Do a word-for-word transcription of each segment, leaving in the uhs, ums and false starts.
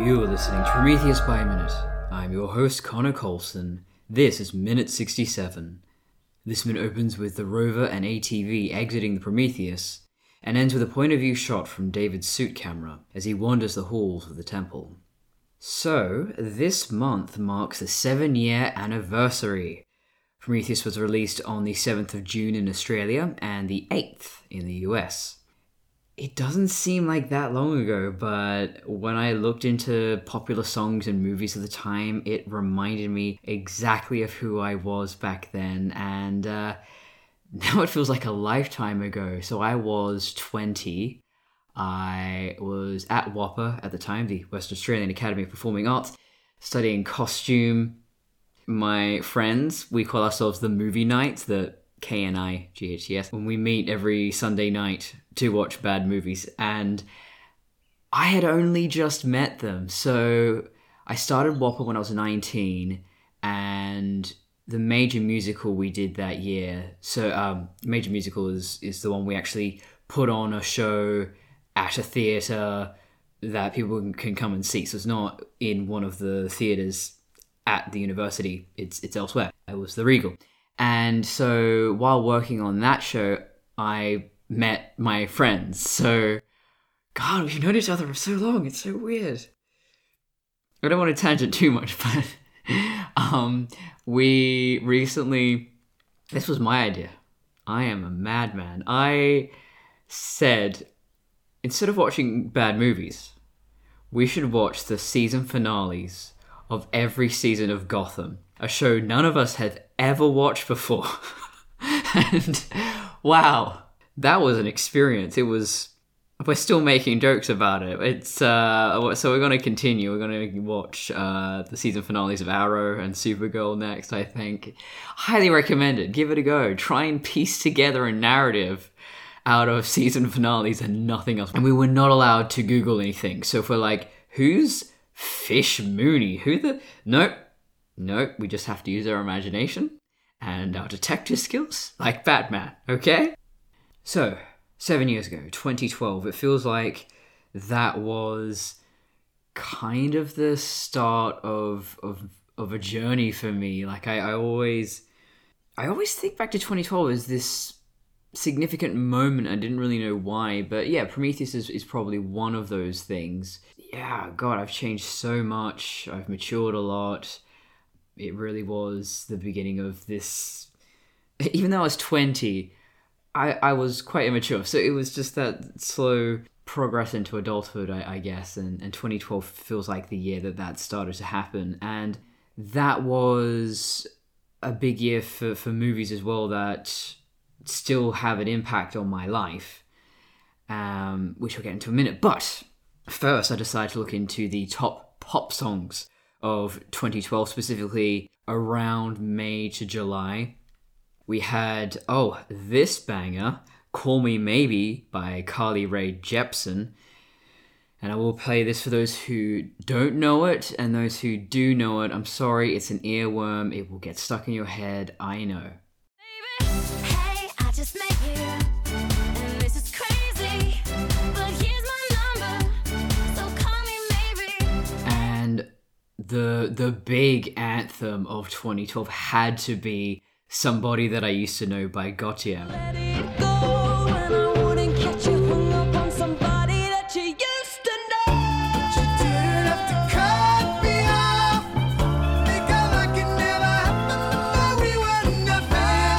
You are listening to Prometheus by Minute. I'm your host, Connor Colson. This is Minute sixty-seven. This minute opens with the rover and A T V exiting the Prometheus, and ends with a point-of-view shot from David's suit camera as he wanders the halls of the temple. So, this month marks the seven-year anniversary. Prometheus was released on the seventh of June in Australia and the eighth in the U S. It doesn't seem like that long ago, but when I looked into popular songs and movies of the time, it reminded me exactly of who I was back then, and uh, now it feels like a lifetime ago. So I was twenty. I was at WAAPA at the time, the Western Australian Academy of Performing Arts, studying costume. My friends, we call ourselves the Movie Knights, the K N I G H T S, when we meet every Sunday night to watch bad movies, and I had only just met them. So I started WAAPA when I was nineteen, and the major musical we did that year, so um, major musical is, is the one we actually put on a show at a theatre that people can come and see. So it's not in one of the theatres at the university, it's it's elsewhere. It was the Regal. And so while working on that show, I met my friends. So, God, we've known each other for so long. It's so weird. I don't want to tangent too much, but um, we recently, this was my idea. I am a madman. I said, instead of watching bad movies, we should watch the season finales of every season of Gotham, a show none of us had ever watched before. And wow, that was an experience. It was, we're still making jokes about it. It's uh, so we're going to continue. We're going to watch uh, the season finales of Arrow and Supergirl next, I think. Highly recommend it. Give it a go. Try and piece together a narrative out of season finales and nothing else. And we were not allowed to Google anything. So if we're like, who's Fish Mooney? Who the... Nope. Nope. We just have to use our imagination and our detective skills, like Batman, okay? So, seven years ago, twenty twelve, it feels like that was kind of the start of of, of a journey for me. Like, I, I always... I always think back to twenty twelve as this significant moment. I didn't really know why, but yeah, Prometheus is, is probably one of those things. Yeah, God, I've changed so much. I've matured a lot. It really was the beginning of this. Even though I was twenty, I, I was quite immature. So it was just that slow progress into adulthood, I, I guess. And, and twenty twelve feels like the year that that started to happen. And that was a big year for, for movies as well that still have an impact on my life, um, which we'll get into in a minute. But first, I decided to look into the top pop songs of twenty twelve, specifically around May to July. We had, oh, this banger, Call Me Maybe by Carly Rae Jepsen. And I will play this for those who don't know it, and those who do know it, I'm sorry, it's an earworm. It will get stuck in your head, I know. Hey, I just met you, and this is crazy, but here's my number, so call me maybe. And the the big anthem of twenty twelve had to be Somebody That I Used to Know by Gautier. Let it go, and I wouldn't catch you hung up on somebody that you used to know. You didn't have to cut me off, because I could never happen, but we were nothing.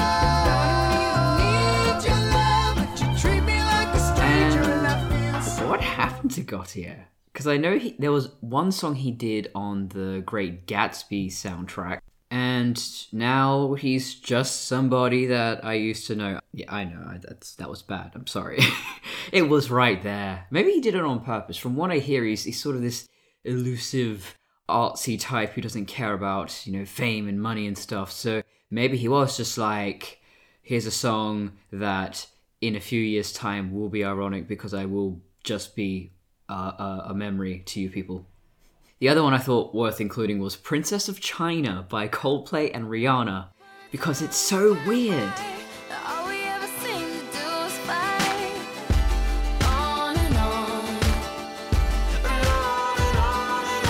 I don't even need your love, but you treat me like a stranger, and I feel so. What happened to Gautier? Because I know he, there was one song he did on the Great Gatsby soundtrack, and now he's just somebody that I used to know. Yeah, I know, I, that's that was bad, I'm sorry. It was right there. Maybe he did it on purpose. From what I hear, he's, he's sort of this elusive, artsy type who doesn't care about, you know, fame and money and stuff. So maybe he was just like, here's a song that in a few years' time will be ironic because I will just be uh, a, a memory to you people. The other one I thought worth including was Princess of China by Coldplay and Rihanna, because it's so weird. All we ever seem to do is fight, on and on, on and on and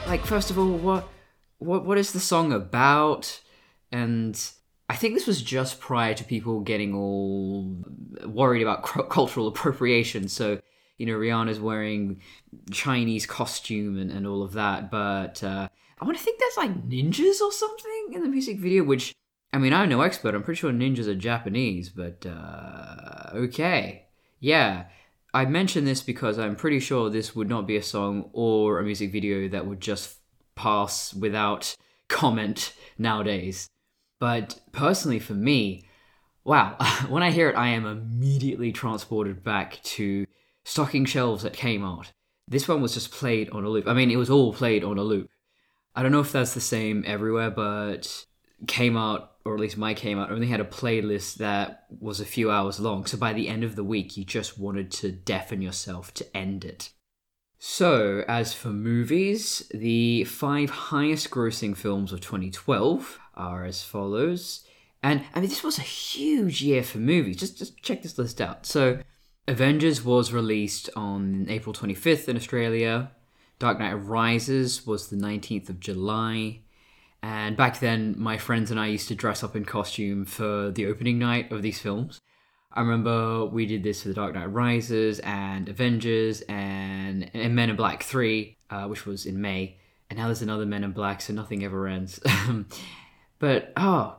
Like, first of all, what what what is the song about? And I think this was just prior to people getting all worried about cr- cultural appropriation. So, you know, Rihanna's wearing Chinese costume and, and all of that. But uh, I want to think there's like ninjas or something in the music video, which, I mean, I'm no expert. I'm pretty sure ninjas are Japanese, but uh, okay. Yeah. I mention this because I'm pretty sure this would not be a song or a music video that would just pass without comment nowadays. But personally for me, wow, when I hear it, I am immediately transported back to stocking shelves at Kmart. This one was just played on a loop. I mean, it was all played on a loop. I don't know if that's the same everywhere, but Kmart, or at least my Kmart, only had a playlist that was a few hours long. So by the end of the week, you just wanted to deafen yourself to end it. So, as for movies, the five highest grossing films of twenty twelve are as follows. And, I mean, this was a huge year for movies. Just, just check this list out. So, Avengers was released on April twenty-fifth in Australia. Dark Knight Rises was the nineteenth of July. And back then, my friends and I used to dress up in costume for the opening night of these films. I remember we did this for The Dark Knight Rises and Avengers and, and Men in Black three, uh, which was in May. And now there's another Men in Black, so nothing ever ends. But, oh.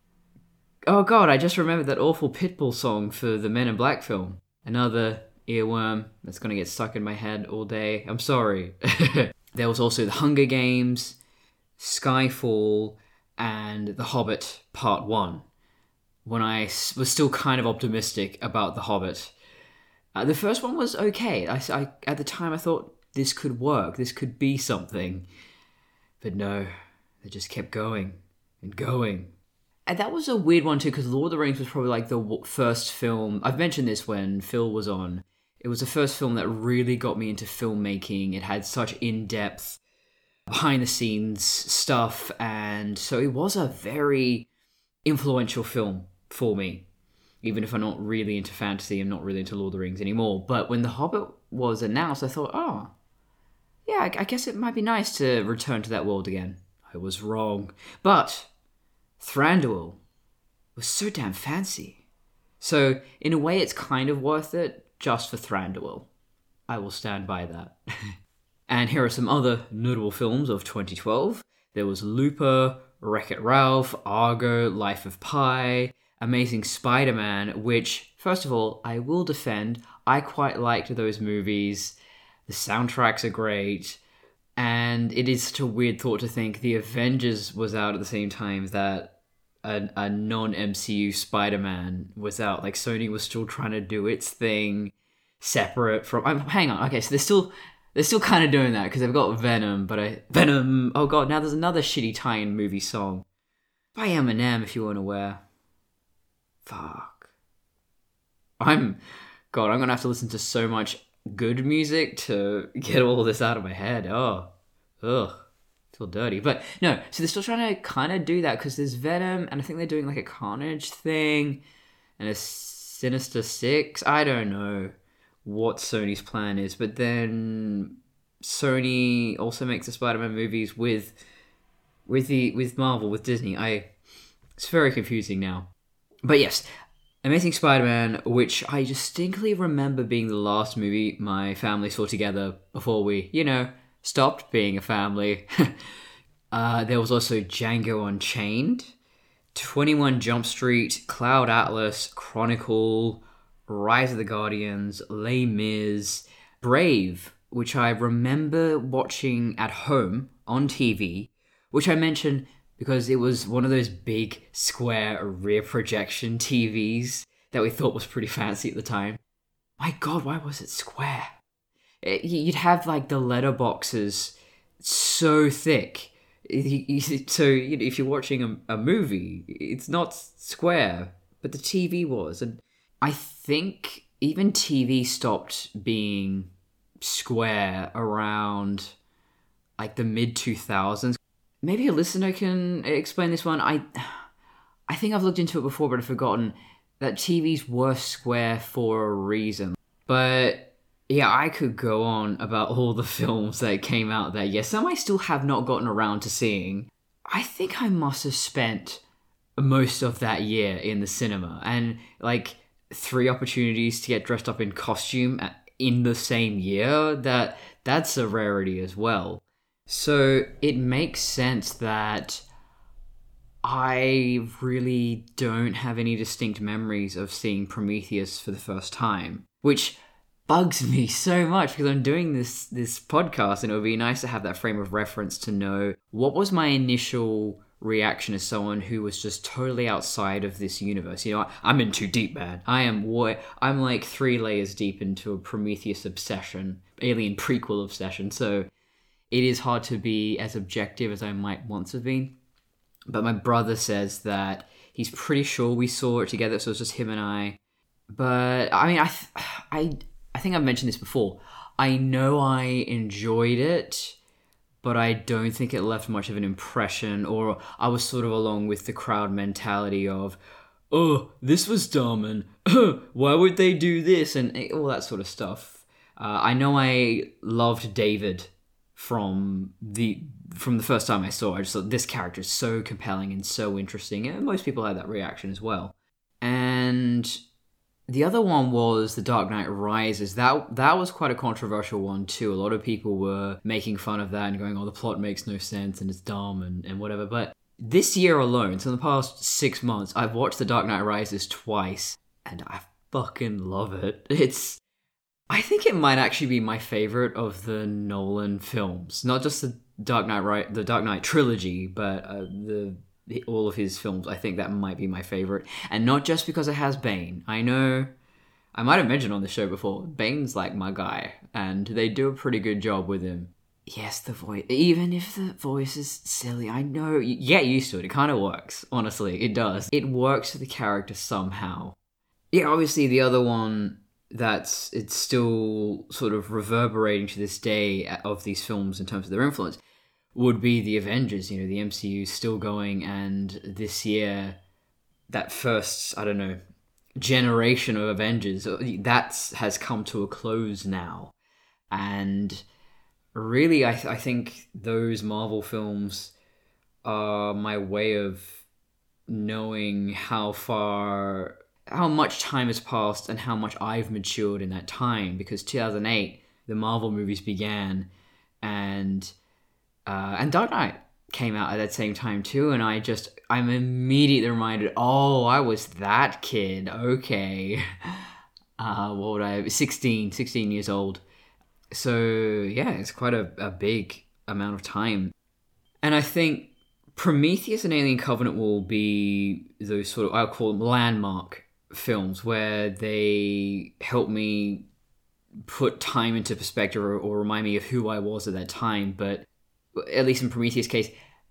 Oh god, I just remembered that awful Pitbull song for the Men in Black film. Another earworm that's going to get stuck in my head all day. I'm sorry. There was also The Hunger Games, Skyfall, and The Hobbit Part one. When I was still kind of optimistic about The Hobbit. Uh, the first one was okay. I, I, at the time I thought this could work, this could be something. But no, they just kept going and going. And that was a weird one too, because Lord of the Rings was probably like the w- first film, I've mentioned this when Phil was on, it was the first film that really got me into filmmaking. It had such in-depth, behind-the-scenes stuff, and so it was a very influential film for me. Even if I'm not really into fantasy, I'm not really into Lord of the Rings anymore. But when The Hobbit was announced, I thought, oh, yeah, I, I guess it might be nice to return to that world again. I was wrong. But Thranduil was so damn fancy. So, in a way, it's kind of worth it just for Thranduil. I will stand by that. And here are some other notable films of twenty twelve. There was Looper, Wreck-It Ralph, Argo, Life of Pi, Amazing Spider-Man, which, first of all, I will defend. I quite liked those movies. The soundtracks are great. And it is such a weird thought to think the Avengers was out at the same time that a, a non-M C U Spider-Man was out. Like, Sony was still trying to do its thing separate from... Um, hang on, okay, so they're still... They're still kind of doing that, because they've got Venom, but I... Venom! Oh god, now there's another shitty tie-in movie song. By Eminem, if you weren't aware. Fuck. I'm... God, I'm gonna have to listen to so much good music to get all this out of my head. Oh. Ugh. I feel dirty. But, no, so they're still trying to kind of do that, because there's Venom, and I think they're doing, like, a Carnage thing, and a Sinister Six. I don't know what Sony's plan is, but then Sony also makes the Spider-Man movies with with the with Marvel, with Disney. I it's very confusing now. But yes, Amazing Spider-Man, which I distinctly remember being the last movie my family saw together before we, you know, stopped being a family. uh, there was also Django Unchained, twenty-one Jump Street, Cloud Atlas, Chronicle, Rise of the Guardians, Les Mis, Brave, which I remember watching at home on T V, which I mentioned because it was one of those big square rear projection T Vs that we thought was pretty fancy at the time. My god, why was it square? It, you'd have like the letterboxes so thick. So if you're watching a, a movie, it's not square, but the T V was. And I think even T V stopped being square around like the mid two thousands. Maybe a listener can explain this one. I I think I've looked into it before, but I've forgotten that T Vs were square for a reason. But Yeah, I could go on about all the films that came out that year. Some I still have not gotten around to seeing. I think I must have spent most of that year in the cinema, and like three opportunities to get dressed up in costume at- in the same year. That that's a rarity as well. So it makes sense that I really don't have any distinct memories of seeing Prometheus for the first time, which bugs me so much because I'm doing this this podcast, and it would be nice to have that frame of reference to know what was my initial reaction as someone who was just totally outside of this universe. You know, I'm in too deep, man. I am way, I'm like three layers deep into a Prometheus obsession, Alien prequel obsession. So it is hard to be as objective as I might once have been. But my brother says that he's pretty sure we saw it together, so it's just him and I. But I mean, I, th- I, I think I've mentioned this before. I know I enjoyed it, but I don't think it left much of an impression, or I was sort of along with the crowd mentality of, oh, this was dumb, and why would they do this, and all that sort of stuff. Uh, I know I loved David from the from the first time I saw it. I just thought this character is so compelling and so interesting, and most people had that reaction as well. And the other one was The Dark Knight Rises. That that was quite a controversial one too. A lot of people were making fun of that and going, oh, the plot makes no sense and it's dumb and, and whatever. But this year alone, so in the past six months, I've watched The Dark Knight Rises twice, and I fucking love it. It's... I think it might actually be my favorite of the Nolan films. Not just the Dark Knight, right, the Dark Knight trilogy, but uh, the... all of his films. I think that might be my favorite, and not just because it has Bane. I know I might have mentioned on the show before, Bane's like my guy, and they do a pretty good job with him. Yes, the voice, even if the voice is silly, I know, you get used to it. It kind of works, honestly. It does. It works for the character somehow. Yeah, obviously the other one that's it's still sort of reverberating to this day of these films in terms of their influence would be the Avengers. You know, the M C U's still going, and this year, that first, I don't know, generation of Avengers, that has come to a close now. And really, I, th- I think those Marvel films are my way of knowing how far, how much time has passed and how much I've matured in that time, because two thousand eight, the Marvel movies began, and Uh, and Dark Knight came out at that same time too, and I just, I'm immediately reminded, oh, I was that kid, okay. Uh, what would I, sixteen, sixteen years old. So, yeah, it's quite a, a big amount of time. And I think Prometheus and Alien Covenant will be those sort of, I'll call them landmark films, where they help me put time into perspective, or, or remind me of who I was at that time, but at least in Prometheus' case,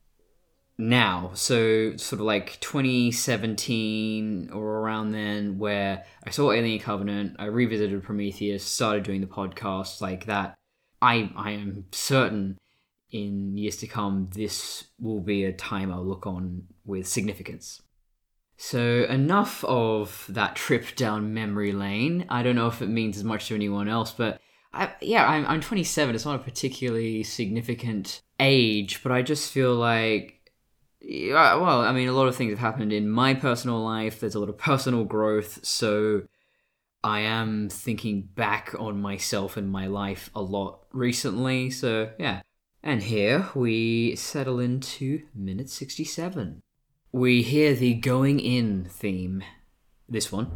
now. So sort of like twenty seventeen or around then, where I saw Alien Covenant, I revisited Prometheus, started doing the podcast like that. I I am certain in years to come, this will be a time I'll look on with significance. So enough of that trip down memory lane. I don't know if it means as much to anyone else, but I, yeah, I'm, I'm twenty-seven. It's not a particularly significant age, but I just feel like, yeah, well, I mean, a lot of things have happened in my personal life. There's a lot of personal growth, so I am thinking back on myself and my life a lot recently, so yeah. And here we settle into minute sixty-seven. We hear the going in theme. This one.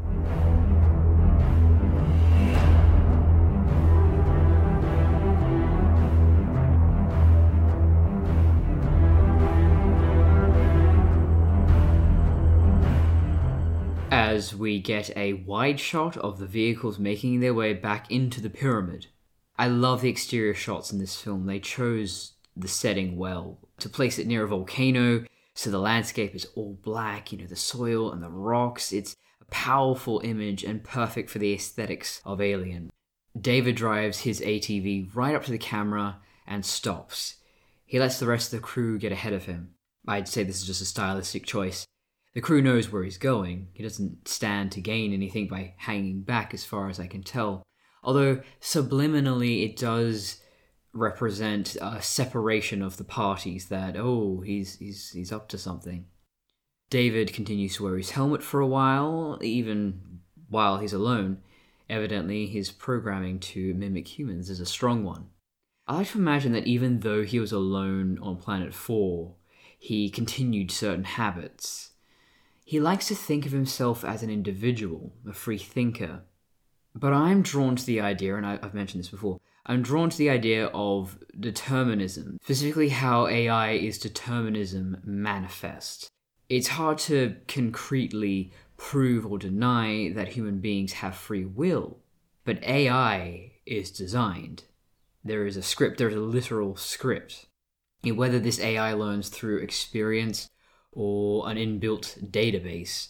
As we get a wide shot of the vehicles making their way back into the pyramid. I love the exterior shots in this film. They chose the setting well. To place it near a volcano, so the landscape is all black, you know, the soil and the rocks. It's a powerful image and perfect for the aesthetics of Alien. David drives his A T V right up to the camera and stops. He lets the rest of the crew get ahead of him. I'd say this is just a stylistic choice. The crew knows where he's going. He doesn't stand to gain anything by hanging back, as far as I can tell. Although subliminally it does represent a separation of the parties that, oh, he's he's he's up to something. David continues to wear his helmet for a while, even while he's alone. Evidently, his programming to mimic humans is a strong one. I like to imagine that even though he was alone on Planet four, he continued certain habits. He likes to think of himself as an individual, a free thinker. But I'm drawn to the idea, and I've mentioned this before, I'm drawn to the idea of determinism, specifically how A I is determinism manifest. It's hard to concretely prove or deny that human beings have free will, but A I is designed. There is a script, there's a literal script. And whether this A I learns through experience or an inbuilt database,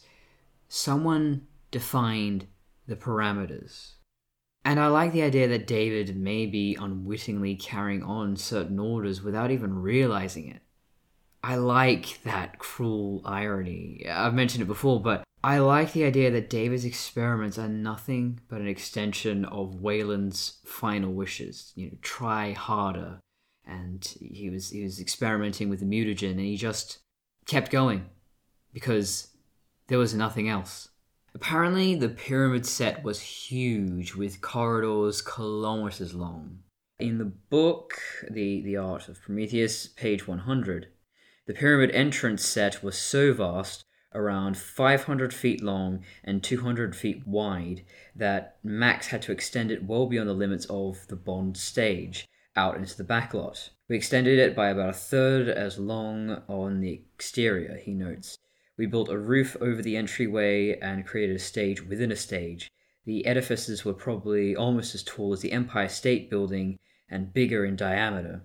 someone defined the parameters. And I like the idea that David may be unwittingly carrying on certain orders without even realizing it. I like that cruel irony. I've mentioned it before, but I like the idea that David's experiments are nothing but an extension of Wayland's final wishes. You know, try harder. And he was he was experimenting with the mutagen, and he just kept going because there was nothing else. Apparently, the pyramid set was huge, with corridors kilometers long. In the book, The, the Art of Prometheus, page one hundred, the pyramid entrance set was so vast, around five hundred feet long and two hundred feet wide, that Max had to extend it well beyond the limits of the Bond stage, out into the backlot. We extended it by about a third as long on the exterior, he notes. We built a roof over the entryway and created a stage within a stage. The edifices were probably almost as tall as the Empire State Building and bigger in diameter.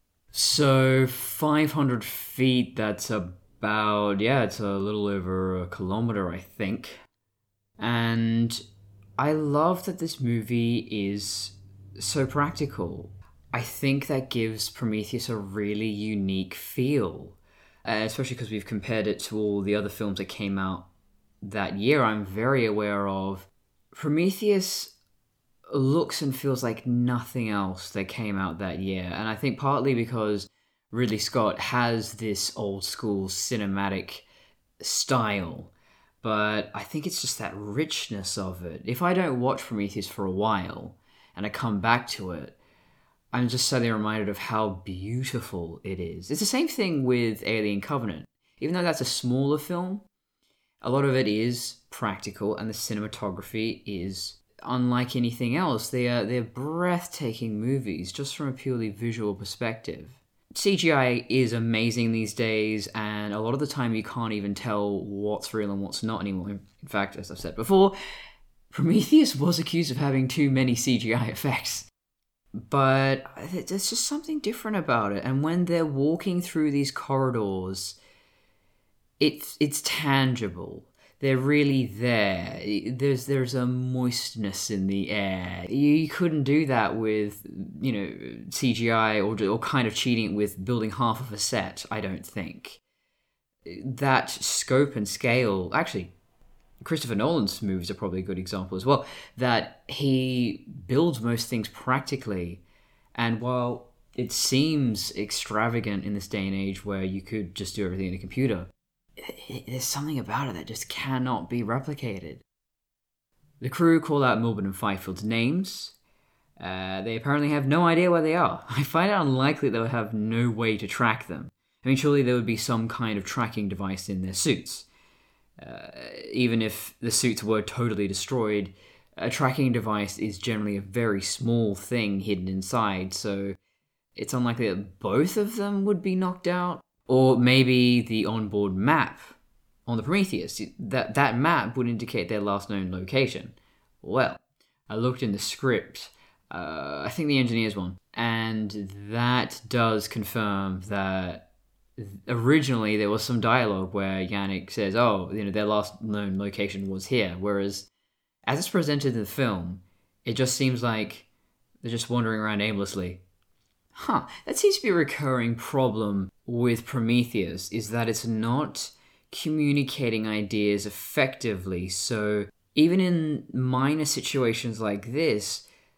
So, five hundred feet, that's about, yeah, it's a little over a kilometer, I think. And I love that this movie is so practical. I think that gives Prometheus a really unique feel. Uh, especially because we've compared it to all the other films that came out that year. I'm very aware of Prometheus looks and feels like nothing else that came out that year. And I think partly because Ridley Scott has this old school cinematic style, but I think it's just that richness of it. If I don't watch Prometheus for a while and I come back to it, I'm just suddenly reminded of how beautiful it is. It's the same thing with Alien Covenant. Even though that's a smaller film, a lot of it is practical, and the cinematography is unlike anything else. They are, they're breathtaking movies, just from a purely visual perspective. C G I is amazing these days, and a lot of the time you can't even tell what's real and what's not anymore. In fact, as I've said before, Prometheus was accused of having too many C G I effects. But there's just something different about it. And when they're walking through these corridors, it's it's tangible. They're really there. There's there's a moistness in the air. You couldn't do that with, you know, C G I or or kind of cheating with building half of a set, I don't think. That scope and scale, actually, Christopher Nolan's movies are probably a good example as well, that he builds most things practically, and while it seems extravagant in this day and age where you could just do everything in a computer, it, it, there's something about it that just cannot be replicated. The crew call out Milburn and Fifield's names. Uh, they apparently have no idea where they are. I find it unlikely they'll have no way to track them. I mean, surely there would be some kind of tracking device in their suits. Uh, even if the suits were totally destroyed, a tracking device is generally a very small thing hidden inside, so it's unlikely that both of them would be knocked out. Or maybe the onboard map on the Prometheus, that, that map would indicate their last known location. Well, I looked in the script, uh, I think the engineer's one, and that does confirm that originally there was some dialogue where Yannick says, oh, you know, their last known location was here, whereas as it's presented in the film, it just seems like they're just wandering around aimlessly. Huh, that seems to be a recurring problem with Prometheus, is that it's not communicating ideas effectively, so even in minor situations like this,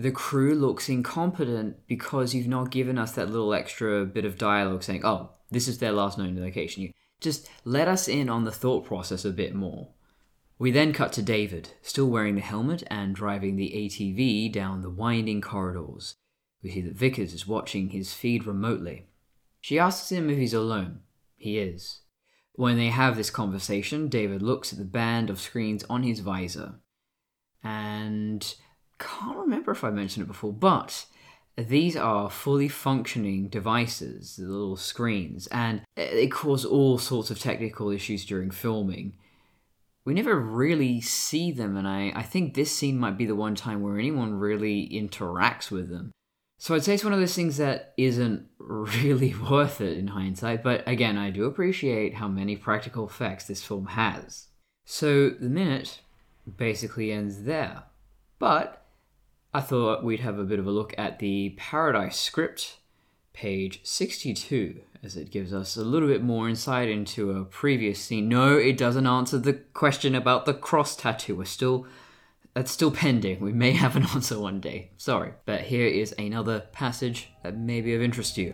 the crew looks incompetent because you've not given us that little extra bit of dialogue saying, oh, this is their last known location. You just let us in on the thought process a bit more. We then cut to David, still wearing the helmet and driving the A T V down the winding corridors. We see that Vickers is watching his feed remotely. She asks him if he's alone. He is. When they have this conversation, David looks at the band of screens on his visor. And can't remember if I mentioned it before, but these are fully functioning devices, the little screens, and they cause all sorts of technical issues during filming. We never really see them, and I, I think this scene might be the one time where anyone really interacts with them. So I'd say it's one of those things that isn't really worth it in hindsight, but again, I do appreciate how many practical effects this film has. So the minute basically ends there. But I thought we'd have a bit of a look at the Paradise script, page sixty-two, as it gives us a little bit more insight into a previous scene. No, it doesn't answer the question about the cross tattoo. We're still... That's still pending. We may have an answer one day. Sorry. But here is another passage that may be of interest to you.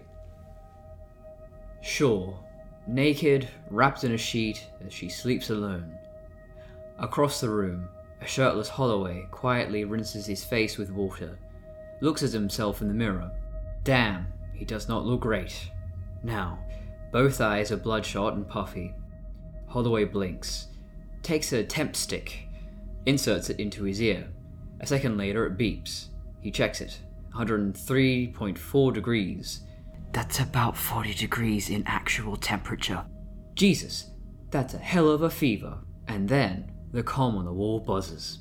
Shaw, naked, wrapped in a sheet as she sleeps alone. Across the room, a shirtless Holloway quietly rinses his face with water, looks at himself in the mirror. Damn, he does not look great. Now, both eyes are bloodshot and puffy. Holloway blinks, takes a temp stick, inserts it into his ear. A second later, it beeps. He checks it. one hundred three point four degrees. That's about forty degrees in actual temperature. Jesus, that's a hell of a fever. And then, the comm on the wall buzzes.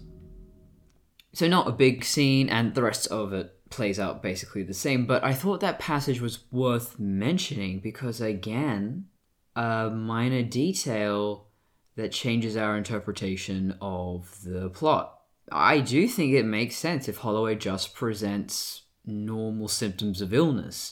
So not a big scene, and the rest of it plays out basically the same, but I thought that passage was worth mentioning because, again, a minor detail that changes our interpretation of the plot. I do think it makes sense if Holloway just presents normal symptoms of illness.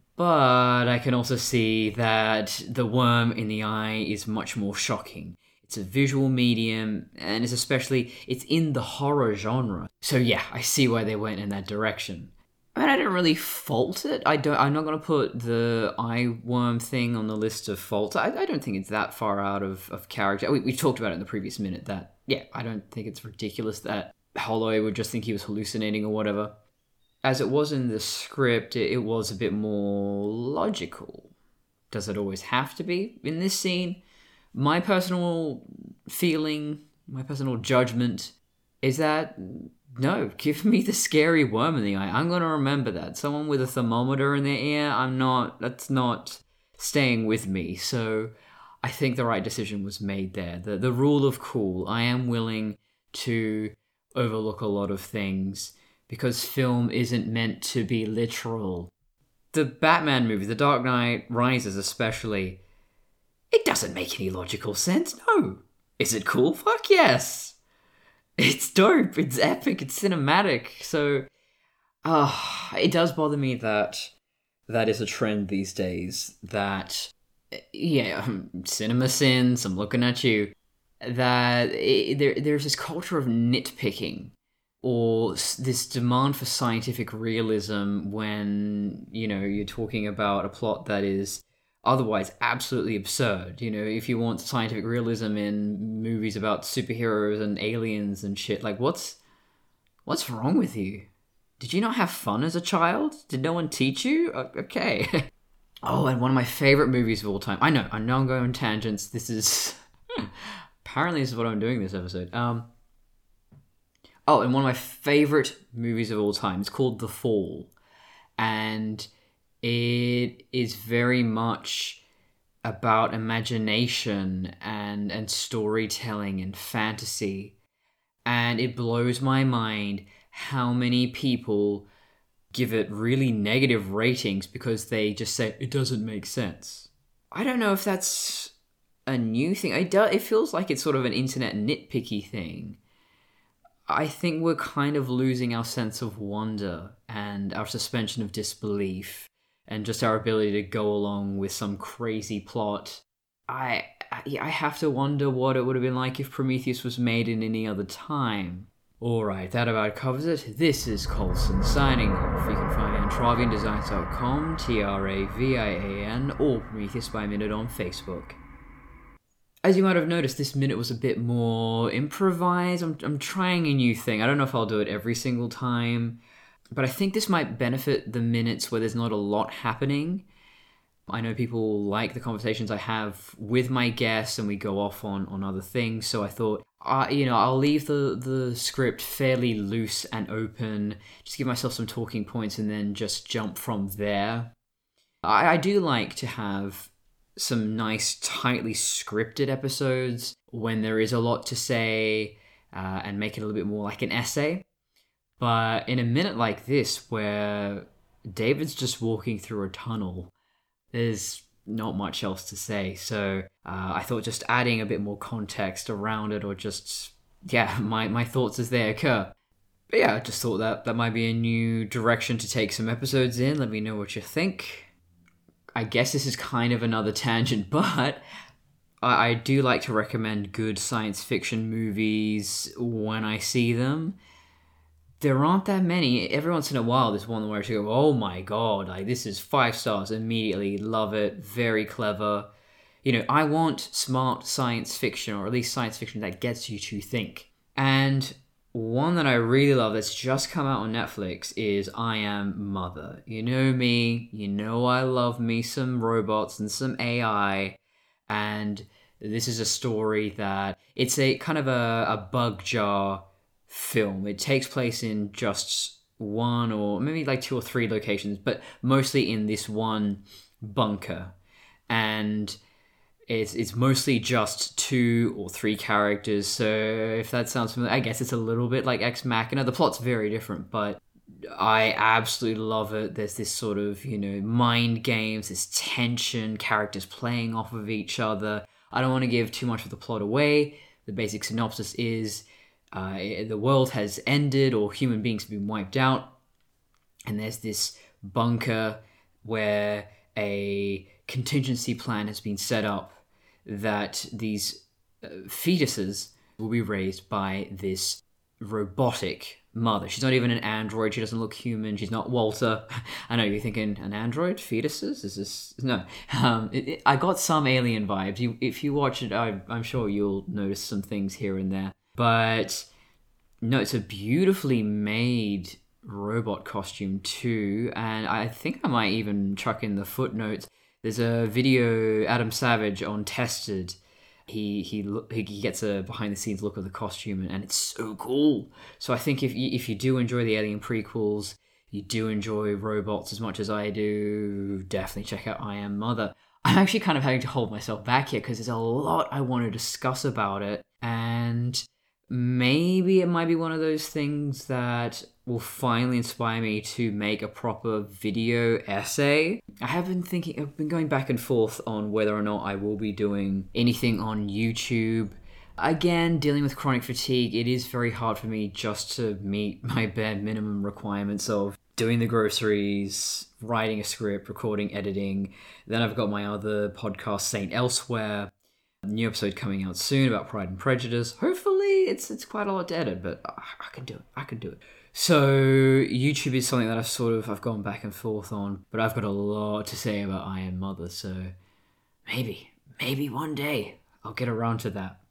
But I can also see that the worm in the eye is much more shocking. It's a visual medium, and it's especially, it's in the horror genre. So yeah, I see why they went in that direction. I mean, I don't really fault it. I don't, I'm not going to put the eye worm thing on the list of faults. I, I don't think it's that far out of, of character. We, we talked about it in the previous minute that, yeah, I don't think it's ridiculous that Holloway would just think he was hallucinating or whatever. As it was in the script, it, it was a bit more logical. Does it always have to be in this scene? My personal feeling, my personal judgment is that... No, give me the scary worm in the eye. I'm going to remember that. Someone with a thermometer in their ear, I'm not, that's not staying with me. So I think the right decision was made there. The, the rule of cool. I am willing to overlook a lot of things because film isn't meant to be literal. The Batman movie, The Dark Knight Rises especially, it doesn't make any logical sense. No. Is it cool? Fuck yes. It's dope, it's epic, it's cinematic, so uh, it does bother me that that is a trend these days, that, yeah, cinema sins, I'm looking at you, that it, there there's this culture of nitpicking, or this demand for scientific realism when, you know, you're talking about a plot that is otherwise absolutely absurd. You know, if you want scientific realism in movies about superheroes and aliens and shit, like what's what's wrong with you? Did you not have fun as a child? Did no one teach you? Okay. Oh, and one of my favorite movies of all time. I know, I know I'm going on tangents. This is apparently this is what I'm doing this episode. Um Oh, and one of my favorite movies of all time. It's called The Fall. And it is very much about imagination and, and storytelling and fantasy. And it blows my mind how many people give it really negative ratings because they just say, it doesn't make sense. I don't know if that's a new thing. It, do, it feels like it's sort of an internet nitpicky thing. I think we're kind of losing our sense of wonder and our suspension of disbelief and just our ability to go along with some crazy plot. I I have to wonder what it would have been like if Prometheus was made in any other time. Alright, that about covers it. This is Colson signing off. You can find me on travian designs dot com, T R A V I A N, or Prometheus by Minute on Facebook. As you might have noticed, this minute was a bit more improvised. I'm, I'm trying a new thing. I don't know if I'll do it every single time, but I think this might benefit the minutes where there's not a lot happening. I know people like the conversations I have with my guests and we go off on, on other things, so I thought, uh, you know, I'll leave the, the script fairly loose and open, just give myself some talking points and then just jump from there. I, I do like to have some nice, tightly scripted episodes when there is a lot to say uh, and make it a little bit more like an essay. But in a minute like this, where David's just walking through a tunnel, there's not much else to say. So uh, I thought just adding a bit more context around it, or just, yeah, my, my thoughts as they occur. But yeah, I just thought that that might be a new direction to take some episodes in. Let me know what you think. I guess this is kind of another tangent, but I, I do like to recommend good science fiction movies when I see them. There aren't that many. Every once in a while, there's one where I go, oh my god, like this is five stars, immediately love it, very clever. You know, I want smart science fiction, or at least science fiction that gets you to think. And one that I really love that's just come out on Netflix is I Am Mother. You know me, you know I love me some robots and some A I, and this is a story that, it's a kind of a, a bug jar film. It takes place in just one or maybe like two or three locations, but mostly in this one bunker. And it's it's mostly just two or three characters. So if that sounds familiar, I guess it's a little bit like Ex Machina. The plot's very different, but I absolutely love it. There's this sort of, you know, mind games, this tension, characters playing off of each other. I don't want to give too much of the plot away. The basic synopsis is Uh, the world has ended, or human beings have been wiped out, and there's this bunker where a contingency plan has been set up that these uh, fetuses will be raised by this robotic mother. She's not even an android. She doesn't look human. She's not Walter. I know you're thinking, an android? Fetuses? Is this... No. Um, it, it, I got some alien vibes. You, if you watch it, I, I'm sure you'll notice some things here and there. But no, it's a beautifully made robot costume too, and I think I might even chuck in the footnotes. There's a video, Adam Savage on Tested. He he he gets a behind the scenes look of the costume, and it's so cool. So I think if you, if you do enjoy the Alien prequels, you do enjoy robots as much as I do, definitely check out I Am Mother. I'm actually kind of having to hold myself back here because there's a lot I want to discuss about it, and maybe it might be one of those things that will finally inspire me to make a proper video essay. I have been thinking, I've been going back and forth on whether or not I will be doing anything on YouTube. Again, dealing with chronic fatigue, it is very hard for me just to meet my bare minimum requirements of doing the groceries, writing a script, recording, editing. Then I've got my other podcast, Saint Elsewhere. A new episode coming out soon about Pride and Prejudice. Hopefully it's it's quite a lot to edit, but I, I can do it. I can do it. So YouTube is something that I've sort of I've gone back and forth on, but I've got a lot to say about I Am Mother, so maybe, maybe one day I'll get around to that.